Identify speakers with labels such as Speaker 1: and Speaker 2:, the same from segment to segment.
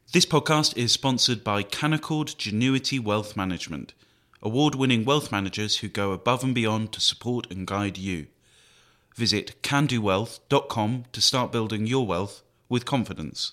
Speaker 1: This podcast is sponsored by Canaccord Genuity Wealth Management, award-winning wealth managers who go above and beyond to support and guide you. Visit candowealth.com to start building your wealth with confidence.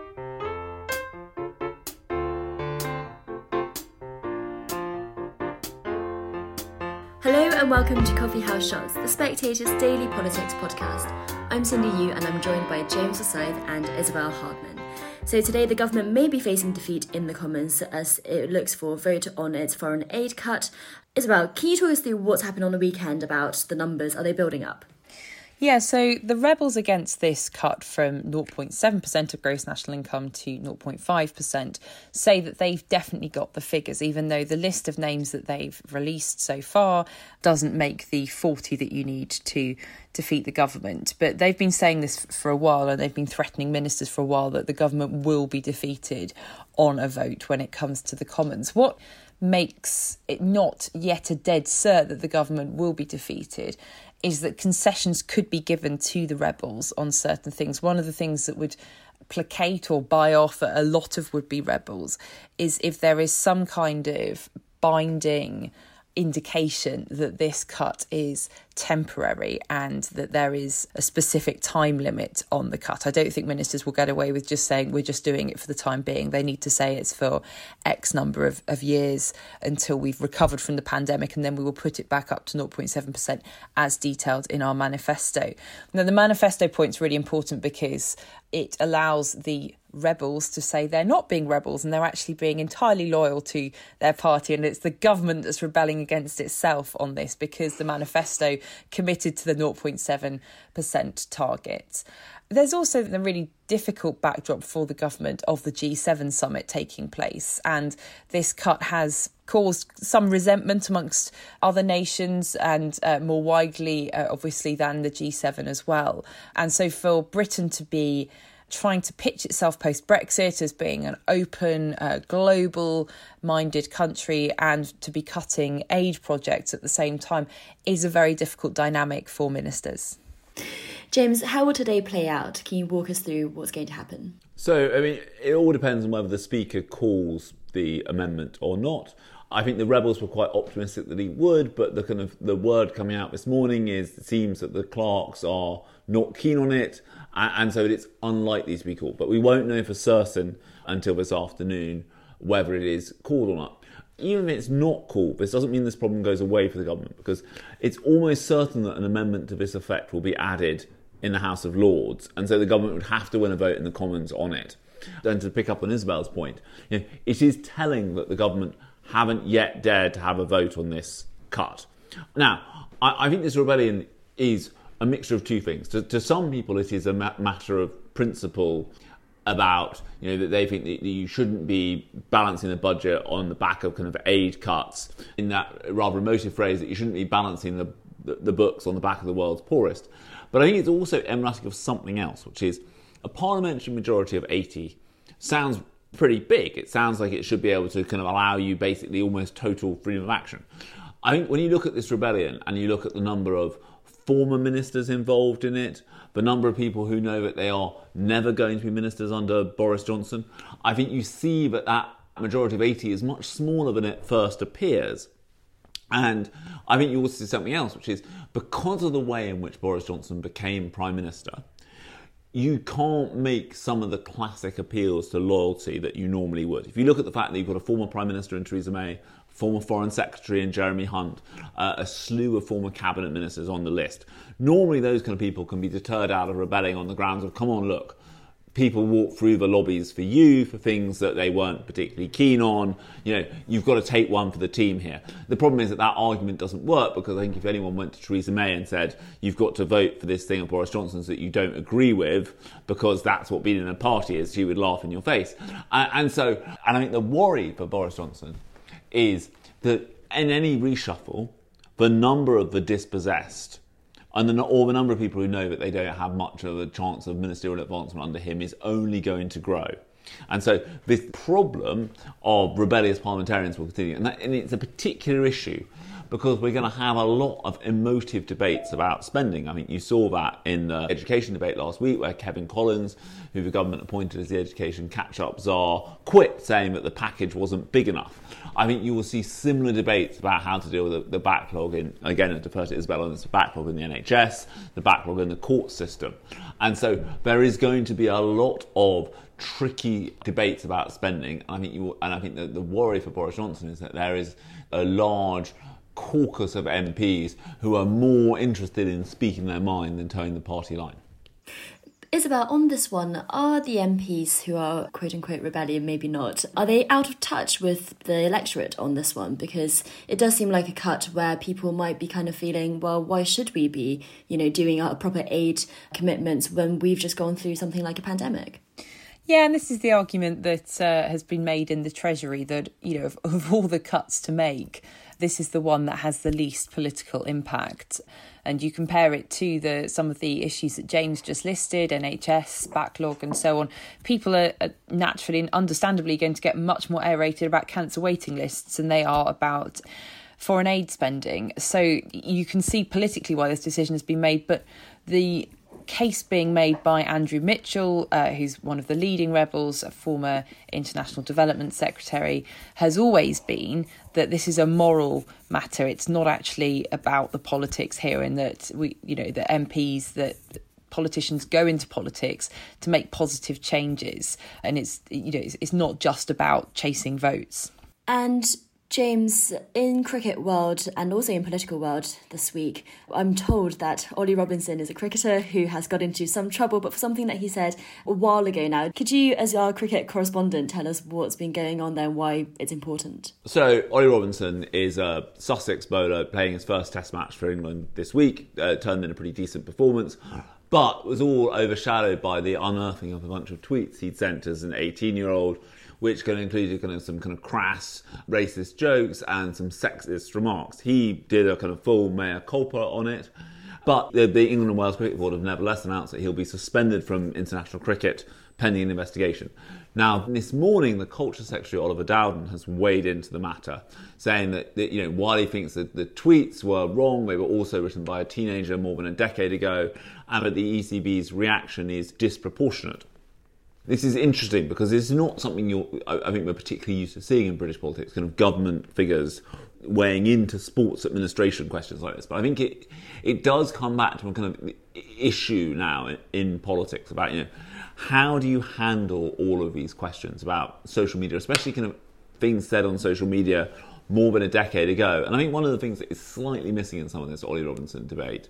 Speaker 2: Hello and welcome to Coffee House Shots, the Spectator's daily politics podcast. I'm Cindy Yu and I'm joined by James Forsyth and Isabel Hardman. So today the government may be facing defeat in the Commons as it looks for a vote on its foreign aid cut. Isabel, can you talk us through what's happened on the weekend about the numbers? Are they building up?
Speaker 3: Yeah, so the rebels against this cut from 0.7% of gross national income to 0.5% say that they've definitely got the figures, even though the list of names that they've released so far doesn't make the 40 that you need to defeat the government. But they've been saying this for a while, and they've been threatening ministers for a while that the government will be defeated on a vote when it comes to the Commons. What makes it not yet a dead cert that the government will be defeated is that concessions could be given to the rebels on certain things. One of the things that would placate or buy off a lot of would-be rebels is if there is some kind of binding indication that this cut is temporary and that there is a specific time limit on the cut. I don't think ministers will get away with just saying we're just doing it for the time being. They need to say it's for X number of years until we've recovered from the pandemic, and then we will put it back up to 0.7% as detailed in our manifesto. Now, the manifesto point's really important because it allows the rebels to say they're not being rebels and they're actually being entirely loyal to their party, and it's the government that's rebelling against itself on this because the manifesto committed to the 0.7% target. There's also the really difficult backdrop for the government of the G7 summit taking place, and this cut has caused some resentment amongst other nations and more widely, obviously, than the G7 as well. And so for Britain to be trying to pitch itself post-Brexit as being an open, global-minded country and to be cutting aid projects at the same time is a very difficult dynamic for ministers.
Speaker 2: James, how will today play out? Can you walk us through what's going to happen?
Speaker 4: So, it all depends on whether the Speaker calls the amendment or not. I think the rebels were quite optimistic that he would, but the word coming out this morning is it seems that the clerks are not keen on it, and so it's unlikely to be called. But we won't know for certain until this afternoon whether it is called or not. Even if it's not called, this doesn't mean this problem goes away for the government, because it's almost certain that an amendment to this effect will be added in the House of Lords, and so the government would have to win a vote in the Commons on it. And to pick up on Isabel's point, it is telling that the government haven't yet dared to have a vote on this cut. Now, I think this rebellion is a mixture of two things. To some people, it is a matter of principle about, that they think that you shouldn't be balancing the budget on the back of kind of aid cuts, in that rather emotive phrase that you shouldn't be balancing the books on the back of the world's poorest. But I think it's also emblematic of something else, which is a parliamentary majority of 80 sounds pretty big. It sounds like it should be able to kind of allow you basically almost total freedom of action. I think when you look at this rebellion and you look at the number of former ministers involved in it, the number of people who know that they are never going to be ministers under Boris Johnson, I think you see that majority of 80 is much smaller than it first appears. And I think you also see something else, which is because of the way in which Boris Johnson became Prime Minister, you can't make some of the classic appeals to loyalty that you normally would. If you look at the fact that you've got a former Prime Minister in Theresa May, former Foreign Secretary in Jeremy Hunt, a slew of former cabinet ministers on the list, normally those kind of people can be deterred out of rebelling on the grounds of, come on, look, people walk through the lobbies for you for things that they weren't particularly keen on. You've got to take one for the team here. The problem is that argument doesn't work, because I think if anyone went to Theresa May and said, you've got to vote for this thing of Boris Johnson's that you don't agree with, because that's what being in a party is, she would laugh in your face. And I think the worry for Boris Johnson is that in any reshuffle, the number of the dispossessed and the number of people who know that they don't have much of a chance of ministerial advancement under him is only going to grow. And so this problem of rebellious parliamentarians will continue. And it's a particular issue because we're going to have a lot of emotive debates about spending. I mean, you saw that in the education debate last week where Kevin Collins, who the government appointed as the education catch-up czar, quit, saying that the package wasn't big enough. I think you will see similar debates about how to deal with the backlog in, again, I defer to Isabel on this, the backlog in the NHS, the backlog in the court system. And so there is going to be a lot of tricky debates about spending. I think the worry for Boris Johnson is that there is a large caucus of MPs who are more interested in speaking their mind than towing the party line.
Speaker 2: Isabel, on this one, are the MPs who are quote-unquote rebellion, maybe not, are they out of touch with the electorate on this one? Because it does seem like a cut where people might be kind of feeling, well, why should we be, doing our proper aid commitments when we've just gone through something like a pandemic?
Speaker 3: Yeah, and this is the argument that has been made in the Treasury that, of all the cuts to make, this is the one that has the least political impact. And you compare it to some of the issues that James just listed, NHS, backlog and so on. People are naturally and understandably going to get much more aerated about cancer waiting lists than they are about foreign aid spending. So you can see politically why this decision has been made, but the case being made by Andrew Mitchell, who's one of the leading rebels, a former international development secretary, has always been that this is a moral matter. It's not actually about the politics here, and that the MPs, that politicians go into politics to make positive changes, and it's not just about chasing votes.
Speaker 2: And James, in cricket world and also in political world this week, I'm told that Ollie Robinson is a cricketer who has got into some trouble, but for something that he said a while ago now. Could you, as our cricket correspondent, tell us what's been going on there and why it's important?
Speaker 4: So, Ollie Robinson is a Sussex bowler playing his first test match for England this week, turned in a pretty decent performance, but was all overshadowed by the unearthing of a bunch of tweets he'd sent as an 18-year-old, which included some crass racist jokes and some sexist remarks. He did a full mea culpa on it, but the England and Wales Cricket Board have nevertheless announced that he'll be suspended from international cricket pending an investigation. Now, this morning, the Culture Secretary, Oliver Dowden, has weighed into the matter, saying that while he thinks that the tweets were wrong, they were also written by a teenager more than a decade ago, and that the ECB's reaction is disproportionate. This is interesting because it's not something I think we're particularly used to seeing in British politics, government figures weighing into sports administration questions like this. But I think it does come back to a issue now in politics about, how do you handle all of these questions about social media, especially things said on social media more than a decade ago. And I think one of the things that is slightly missing in some of this Ollie Robinson debate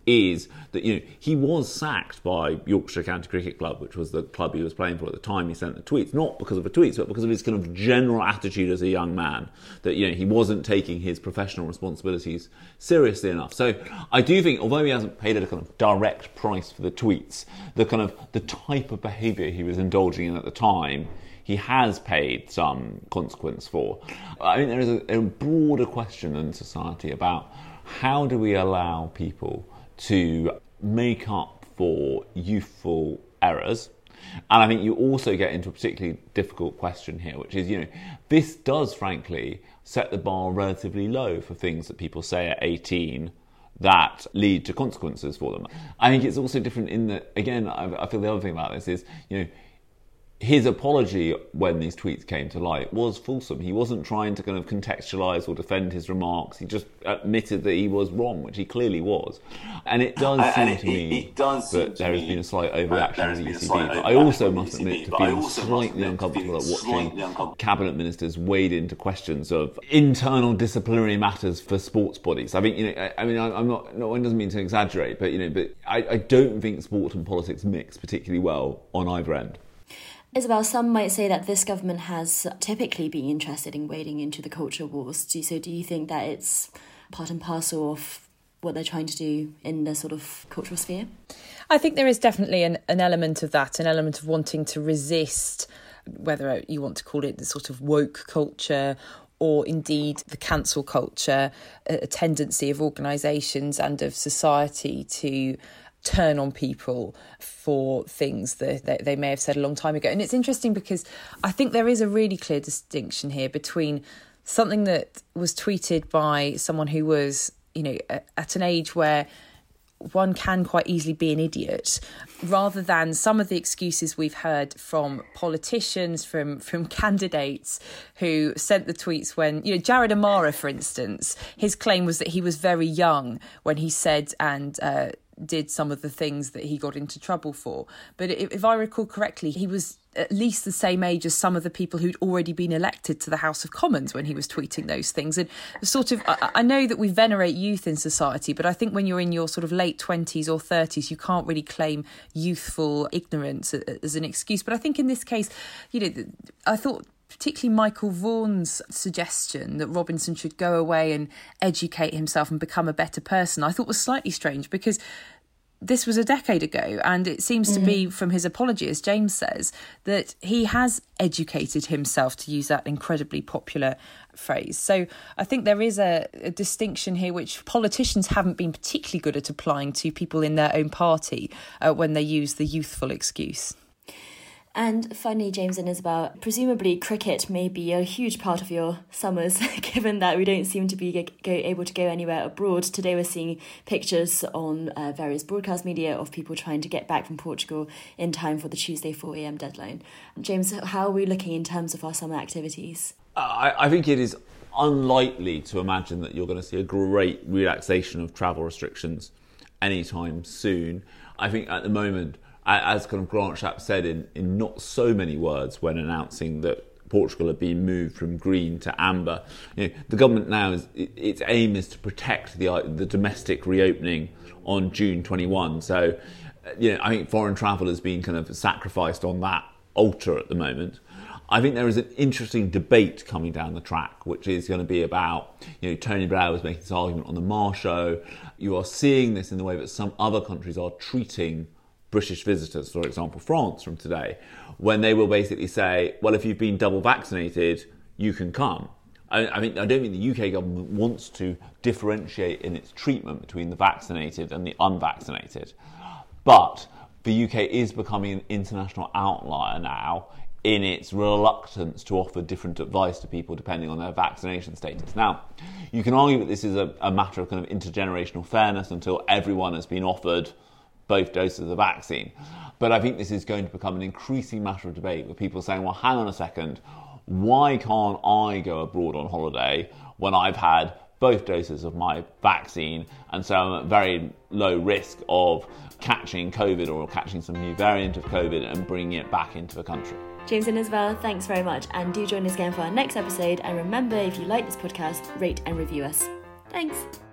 Speaker 4: is that, he was sacked by Yorkshire County Cricket Club, which was the club he was playing for at the time he sent the tweets, not because of the tweets, but because of his general attitude as a young man, that, he wasn't taking his professional responsibilities seriously enough. So I do think, although he hasn't paid a direct price for the tweets, the type of behaviour he was indulging in at the time, he has paid some consequence for. I think there is a broader question in society about how do we allow people to make up for youthful errors. And I think you also get into a particularly difficult question here, which is, this does frankly set the bar relatively low for things that people say at 18 that lead to consequences for them. I think it's also different in that, again, I feel the other thing about this is, his apology when these tweets came to light was fulsome. He wasn't trying to contextualise or defend his remarks. He just admitted that he was wrong, which he clearly was. And it does seem to me that there has been a slight overreaction of the ECB. But I also must admit to feeling slightly uncomfortable at watching cabinet ministers wade into questions of internal disciplinary matters for sports bodies. I mean, I'm not. No one doesn't mean to exaggerate, but I don't think sport and politics mix particularly well on either end.
Speaker 2: Isabel, some might say that this government has typically been interested in wading into the culture wars. So do you think that it's part and parcel of what they're trying to do in the sort of cultural sphere?
Speaker 3: I think there is definitely an element of that, an element of wanting to resist, whether you want to call it the sort of woke culture or indeed the cancel culture, a tendency of organisations and of society to turn on people for things that they may have said a long time ago. And it's interesting because I think there is a really clear distinction here between something that was tweeted by someone who was, at an age where one can quite easily be an idiot, rather than some of the excuses we've heard from politicians, from candidates who sent the tweets when, Jared Amara, for instance, his claim was that he was very young when he said and did some of the things that he got into trouble for. But if I recall correctly, he was at least the same age as some of the people who'd already been elected to the House of Commons when he was tweeting those things. And sort of, I know that we venerate youth in society, but I think when you're in your sort of late 20s or 30s, you can't really claim youthful ignorance as an excuse. But I think in this case, I thought particularly Michael Vaughan's suggestion that Robinson should go away and educate himself and become a better person, I thought was slightly strange, because this was a decade ago, and it seems to be, from his apology, as James says, that he has educated himself, to use that incredibly popular phrase. So I think there is a distinction here which politicians haven't been particularly good at applying to people in their own party when they use the youthful excuse.
Speaker 2: And finally, James and Isabel, presumably cricket may be a huge part of your summers, given that we don't seem to be able to go anywhere abroad. Today we're seeing pictures on various broadcast media of people trying to get back from Portugal in time for the Tuesday 4 a.m. deadline. James, how are we looking in terms of our summer activities?
Speaker 4: I think it is unlikely to imagine that you're going to see a great relaxation of travel restrictions anytime soon. I think at the moment, as kind of Grant Shapps said in not so many words when announcing that Portugal had been moved from green to amber, the government now, its aim is to protect the domestic reopening on June 21. So, I think foreign travel has been kind of sacrificed on that altar at the moment. I think there is an interesting debate coming down the track, which is going to be about, Tony Blair was making this argument on the Mar Show. You are seeing this in the way that some other countries are treating British visitors, for example, France from today, when they will basically say, well, if you've been double vaccinated, you can come. I don't think the UK government wants to differentiate in its treatment between the vaccinated and the unvaccinated. But the UK is becoming an international outlier now in its reluctance to offer different advice to people depending on their vaccination status. Now, you can argue that this is a matter of kind of intergenerational fairness until everyone has been offered both doses of the vaccine. But I think this is going to become an increasing matter of debate with people saying, well, hang on a second, why can't I go abroad on holiday when I've had both doses of my vaccine, and so I'm at very low risk of catching COVID or catching some new variant of COVID and bringing it back into the country?
Speaker 2: James and Isabel, thanks very much, and do join us again for our next episode. And remember, if you like this podcast, rate and review us. Thanks.